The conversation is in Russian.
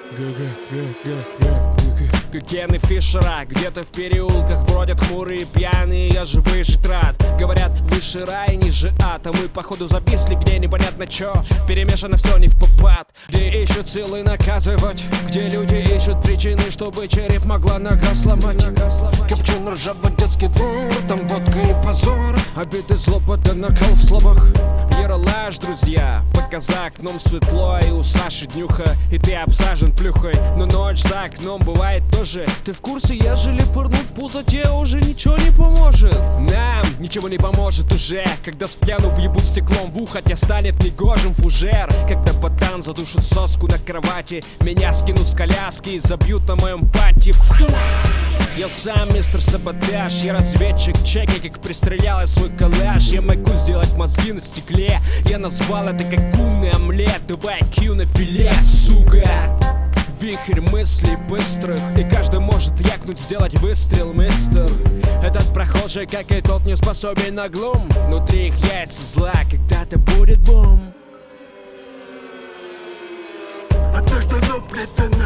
Гены Фишера, где-то в переулках бродят хмурые пьяные, я же выжить рад. Говорят, выше рай, ниже ад, а мы походу зависли, где непонятно чё. Перемешано все не в попад, где ищут силы наказывать, где люди ищут причины, чтобы череп могла нога сломать. Копчен ржавый детский двор, там водка и позор, обиды, злоба да накал в словах. Ералаш, друзья, пока за окном светло, и у Саши днюха, и ты обсажен плюхой. Но ночь за окном бывает тоже. Ты в курсе, ежели пырнуть в пузо, тебе уже ничего не поможет. Нам ничего не поможет уже, когда с пьяну въебут стеклом в ухо, тебе станет негожим фужер. Когда ботан задушит соску на кровати, меня скинут с коляски и забьют на моем пати. Я сам мистер Саботаж, я разведчик, чеки, как пристрелял я свой коллаж. Я могу сделать мозги на стекле, я назвал это как умный омлет. Давай IQ на филе, сука. Вихрь мыслей быстрых, и каждый может якнуть, сделать выстрел, мистер. Этот прохожий, как и тот, не способен на глум. Внутри их яйца зла, когда-то будет бум. А тогда, ну, блядь,